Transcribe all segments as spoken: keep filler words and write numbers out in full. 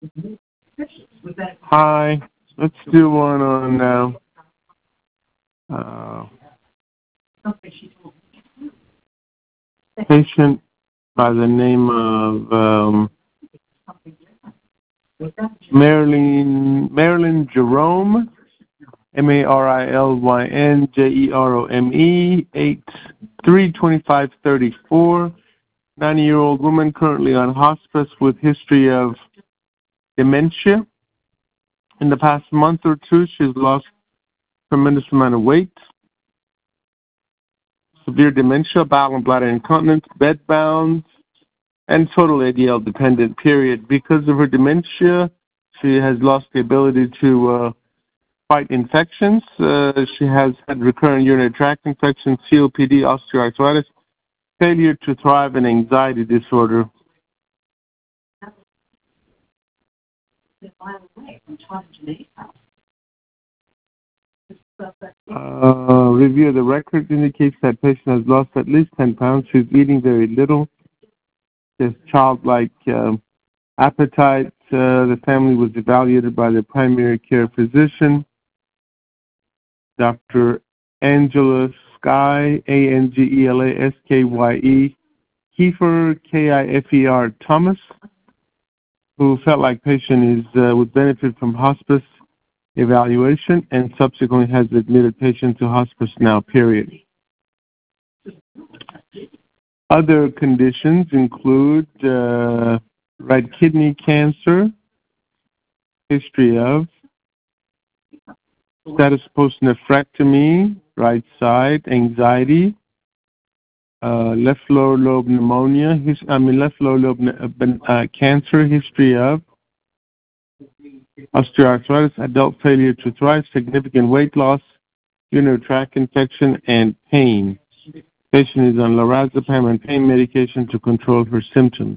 Hi. Let's do one on uh, uh, patient by the name of um, Marilyn Marilyn Jerome, M A R I L Y N J E R O M E, eight three twenty-five thirty-four, ninety-year-old woman currently on hospice with history of dementia. In the past month or two, she's lost a tremendous amount of weight, severe dementia, bowel and bladder incontinence, bedbound, and total A D L dependent, period. Because of her dementia, she has lost the ability to uh, fight infections. Uh, she has had recurrent urinary tract infections, C O P D, osteoarthritis, failure to thrive, and anxiety disorder. Uh, review of the record indicates that patient has lost at least ten pounds. She's eating very little. There's childlike uh, appetite. Uh, the family was evaluated by the primary care physician, Doctor Angela Sky, A N G E L A S K Y E, Kiefer, K I F E R, Thomas, who felt like patient is uh, would benefit from hospice evaluation and subsequently has admitted patient to hospice now, period. Other conditions include uh, right kidney cancer, history of, status post nephrectomy, right side, anxiety, uh, left lower lobe pneumonia, his, I mean left lower lobe uh, cancer, history of, osteoarthritis, adult failure to thrive, significant weight loss, urinary tract infection, and pain. Patient is on lorazepam and pain medication to control her symptoms.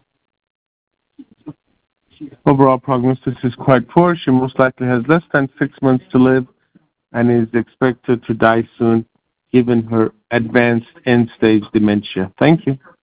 Overall prognosis is quite poor. She most likely has less than six months to live and is expected to die soon, given her advanced end-stage dementia. Thank you.